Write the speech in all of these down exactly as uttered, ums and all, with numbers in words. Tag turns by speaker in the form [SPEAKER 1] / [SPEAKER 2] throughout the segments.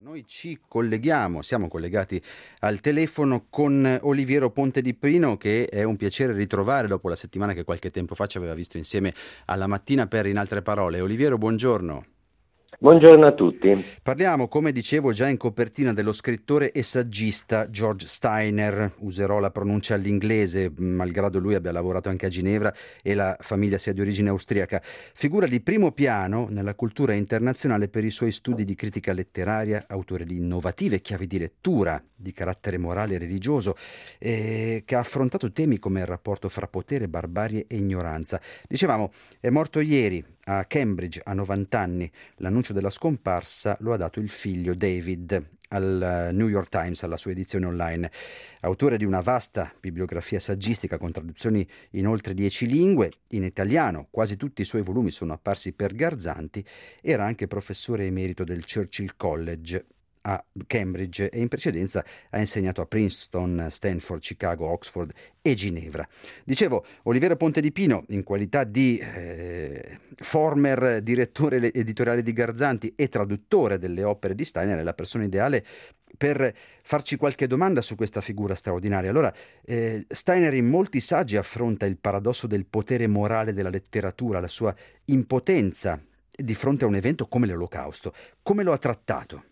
[SPEAKER 1] Noi ci colleghiamo, siamo collegati al telefono con Oliviero Ponte di Pino, che è un piacere ritrovare dopo la settimana che qualche tempo fa ci aveva visto insieme alla Mattina per In Altre Parole. Oliviero, buongiorno.
[SPEAKER 2] Buongiorno a tutti.
[SPEAKER 1] Parliamo, come dicevo già in copertina, dello scrittore e saggista George Steiner. Userò la pronuncia all'inglese, malgrado lui abbia lavorato anche a Ginevra e la famiglia sia di origine austriaca. Figura di primo piano nella cultura internazionale per i suoi studi di critica letteraria, autore di innovative chiavi di lettura di carattere morale e religioso, eh, che ha affrontato temi come il rapporto fra potere, barbarie e ignoranza. Dicevamo, è morto ieri a Cambridge a novanta anni. L'annuncio della scomparsa lo ha dato il figlio David al New York Times, alla sua edizione online. Autore di una vasta bibliografia saggistica con traduzioni in oltre dieci lingue, in italiano quasi tutti i suoi volumi sono apparsi per Garzanti, era anche professore emerito del Churchill College a Cambridge e in precedenza ha insegnato a Princeton, Stanford, Chicago, Oxford e Ginevra. Dicevo, Oliviero Ponte di Pino, in qualità di eh, former direttore editoriale di Garzanti e traduttore delle opere di Steiner, è la persona ideale per farci qualche domanda su questa figura straordinaria. Allora, eh, Steiner in molti saggi affronta il paradosso del potere morale della letteratura, la sua impotenza di fronte a un evento come l'Olocausto. Come lo ha trattato?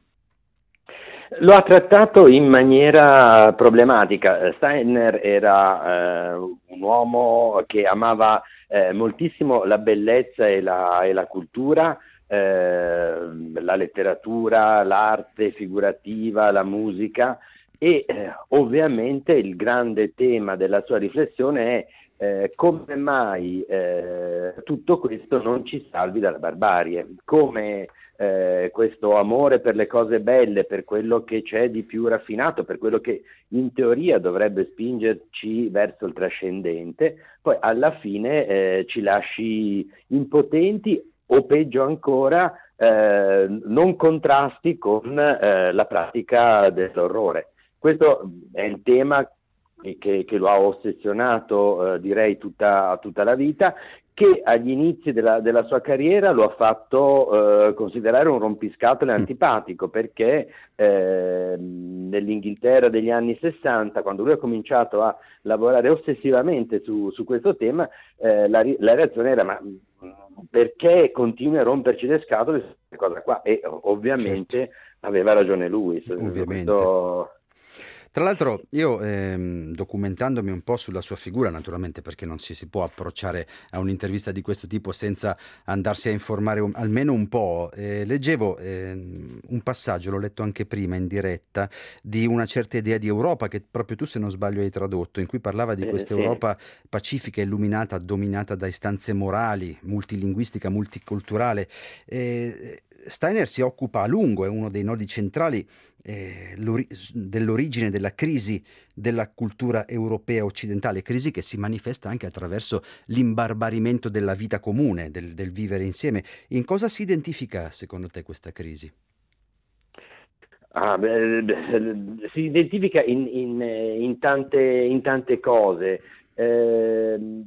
[SPEAKER 2] Lo ha trattato in maniera problematica. Steiner era eh, un uomo che amava eh, moltissimo la bellezza e la, e la cultura, eh, la letteratura, l'arte figurativa, la musica e eh, ovviamente il grande tema della sua riflessione è eh, come mai eh, tutto questo non ci salvi dalla barbarie, come Eh, questo amore per le cose belle, per quello che c'è di più raffinato, per quello che in teoria dovrebbe spingerci verso il trascendente, poi alla fine eh, ci lasci impotenti o peggio ancora eh, non contrasti con eh, la pratica dell'orrore. Questo è il tema che, che lo ha ossessionato eh, direi tutta, tutta la vita, che agli inizi della, della sua carriera lo ha fatto eh, considerare un rompiscatole antipatico, perché eh, nell'Inghilterra degli anni sessanta, quando lui ha cominciato a lavorare ossessivamente su, su questo tema, eh, la, la reazione era: ma perché continui a romperci le scatole su questa cosa qua? E ovviamente
[SPEAKER 1] Certo,
[SPEAKER 2] aveva ragione lui.
[SPEAKER 1] ovviamente.
[SPEAKER 2] Questo...
[SPEAKER 1] Tra l'altro io, ehm, documentandomi un po' sulla sua figura, naturalmente perché non ci si può approcciare a un'intervista di questo tipo senza andarsi a informare un- almeno un po', eh, leggevo ehm, un passaggio, l'ho letto anche prima in diretta, di una certa idea di Europa che proprio tu, se non sbaglio, hai tradotto, in cui parlava di
[SPEAKER 2] Eh,
[SPEAKER 1] questa
[SPEAKER 2] sì.
[SPEAKER 1] Europa pacifica, illuminata, dominata da istanze morali, multilinguistica, multiculturale. Eh, Steiner si occupa a lungo, è uno dei nodi centrali eh, l'ori- dell'origine della crisi della cultura europea occidentale, crisi che si manifesta anche attraverso l'imbarbarimento della vita comune, del, del vivere insieme. In cosa si identifica secondo te questa crisi?
[SPEAKER 2] Ah, beh, beh, si identifica in, in, eh, in tante, in tante cose. Eh,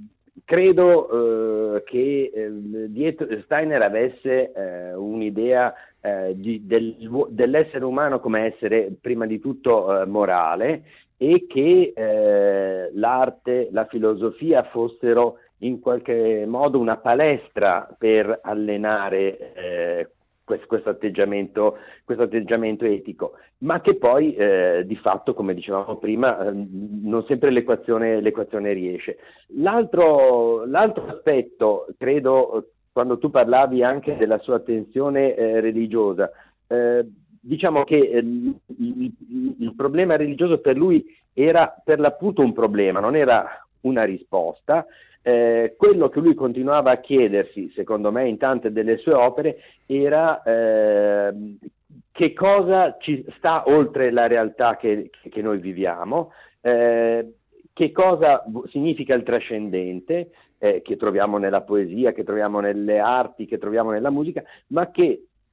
[SPEAKER 2] credo eh, che eh, dietro Steiner avesse eh, un'idea eh, di- del- dell'essere umano come essere prima di tutto eh, morale, e che eh, l'arte, la filosofia fossero in qualche modo una palestra per allenare eh, questo, questo atteggiamento, questo atteggiamento etico, ma che poi eh, di fatto, come dicevamo prima, eh, non sempre l'equazione, l'equazione riesce. L'altro, l'altro aspetto, credo, quando tu parlavi anche della sua tensione eh, religiosa, eh, diciamo che eh, il, il, il problema religioso per lui era per l'appunto un problema, non era una risposta. Eh, quello che lui continuava a chiedersi, secondo me, in tante delle sue opere, era eh, che cosa ci sta oltre la realtà che, che noi viviamo, eh, che cosa significa il trascendente, eh, che troviamo nella poesia, che troviamo nelle arti, che troviamo nella musica, ma che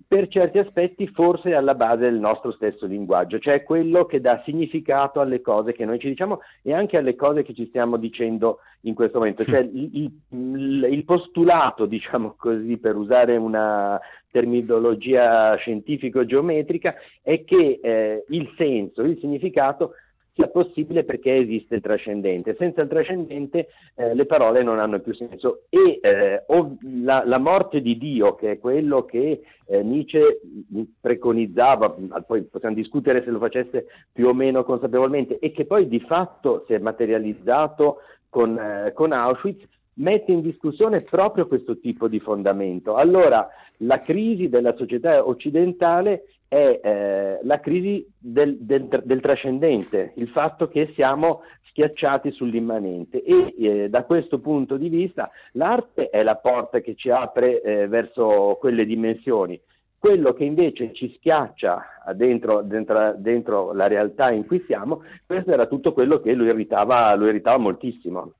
[SPEAKER 2] per certi aspetti forse è alla base del nostro stesso linguaggio, cioè quello che dà significato alle cose che noi ci diciamo e anche alle cose che ci stiamo dicendo in questo momento. Cioè il, il, il postulato, diciamo così, per usare una terminologia scientifico-geometrica, è che eh, il senso, il significato sia possibile perché esiste il trascendente. Senza il trascendente eh, le parole non hanno più senso e eh, o la, la morte di Dio, che è quello che eh, Nietzsche preconizzava, poi possiamo discutere se lo facesse più o meno consapevolmente, e che poi di fatto si è materializzato con, eh, con Auschwitz, mette in discussione proprio questo tipo di fondamento. Allora, la crisi della società occidentale è eh, la crisi del, del, del trascendente, il fatto che siamo schiacciati sull'immanente e eh, da questo punto di vista l'arte è la porta che ci apre eh, verso quelle dimensioni. Quello che invece ci schiaccia dentro, dentro, dentro la realtà in cui siamo, questo era tutto quello che lo irritava, lo irritava moltissimo.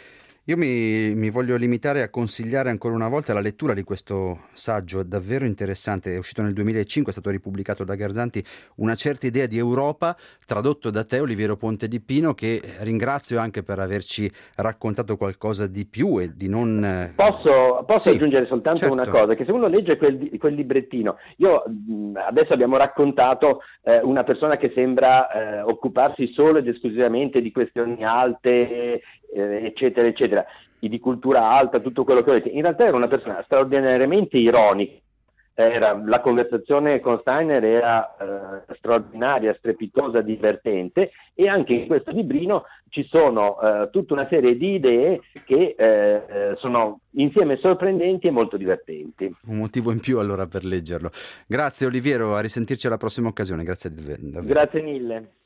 [SPEAKER 1] Io mi, mi voglio limitare a consigliare ancora una volta la lettura di questo saggio davvero interessante, è uscito nel duemilacinque, è stato ripubblicato da Garzanti, Una certa idea di Europa, tradotto da te, Oliviero Ponte di Pino, che ringrazio anche per averci raccontato qualcosa di più e di non...
[SPEAKER 2] Posso, posso
[SPEAKER 1] sì,
[SPEAKER 2] aggiungere soltanto
[SPEAKER 1] certo.
[SPEAKER 2] una cosa, che se uno legge quel, quel librettino, io mh, adesso abbiamo raccontato eh, una persona che sembra eh, occuparsi solo ed esclusivamente di questioni alte, eh, eccetera, eccetera, di cultura alta, tutto quello che volete. In realtà era una persona straordinariamente ironica. Era, la conversazione con Steiner era eh, straordinaria, strepitosa, divertente, e anche in questo librino ci sono eh, tutta una serie di idee che eh, sono insieme sorprendenti e molto divertenti.
[SPEAKER 1] Un motivo in più allora per leggerlo. Grazie Oliviero, a risentirci alla prossima occasione, grazie davvero.
[SPEAKER 2] Grazie mille.